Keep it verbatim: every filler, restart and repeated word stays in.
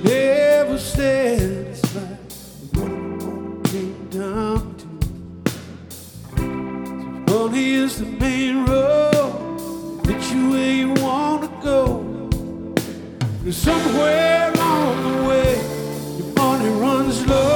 never satisfied with what it all came down to. Money is the main road, get you where you wanna go. And somewhere along the way, your money runs low.